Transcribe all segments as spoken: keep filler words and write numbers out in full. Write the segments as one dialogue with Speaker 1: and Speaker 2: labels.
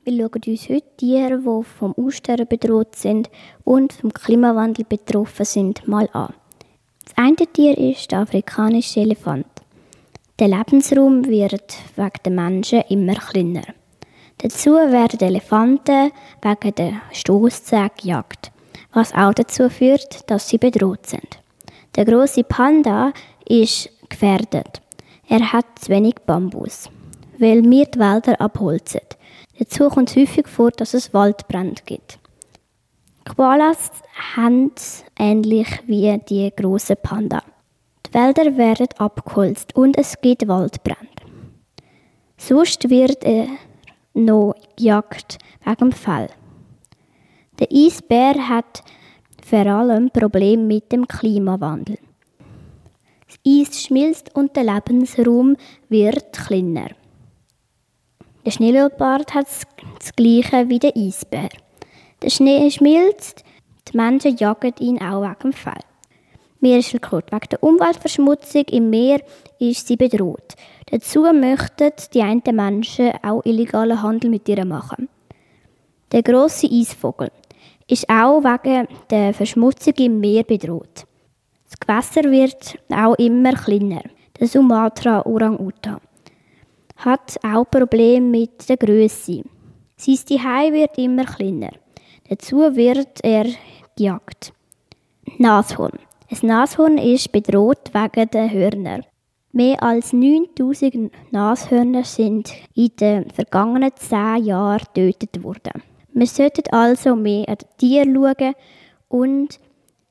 Speaker 1: Wir schauen uns heute Tiere, die vom Aussterben bedroht sind und vom Klimawandel betroffen sind, mal an. Das eine Tier ist der afrikanische Elefant. Der Lebensraum wird wegen der Menschen immer kleiner. Dazu werden Elefanten wegen der Stosszähne gejagt, was auch dazu führt, dass sie bedroht sind. Der grosse Panda ist gefährdet. Er hat zu wenig Bambus, weil wir die Wälder abholzen. Dazu kommt es häufig vor, dass es Waldbrände gibt. Koalas haben es ähnlich wie die grossen Panda. Die Wälder werden abgeholzt und es gibt Waldbrände. Sonst wird er noch gejagt wegen dem Fell. Der Eisbär hat vor allem Probleme mit dem Klimawandel. Das Eis schmilzt und der Lebensraum wird kleiner. Der Schneeleopard hat das Gleiche wie der Eisbär. Der Schnee schmilzt, die Menschen jagen ihn auch wegen dem Fell. Meeresschildkröte. Wegen der Umweltverschmutzung im Meer ist sie bedroht. Dazu möchten die einen Menschen auch illegalen Handel mit ihr machen. Der grosse Eisvogel ist auch wegen der Verschmutzung im Meer bedroht. Das Gewässer wird auch immer kleiner. Der Sumatra-Orang-Utan hat auch Probleme mit der Grösse. Sein Zuhause wird immer kleiner. Dazu wird er gejagt. Nashorn. Ein Nashorn ist bedroht wegen der Hörner. Mehr als neuntausend Nashörner sind in den vergangenen zehn Jahren getötet worden. Wir sollten also mehr an die Tiere schauen und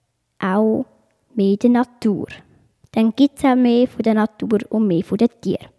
Speaker 1: auch mehr in der Natur. Dann gibt es auch mehr von der Natur und mehr von den Tieren.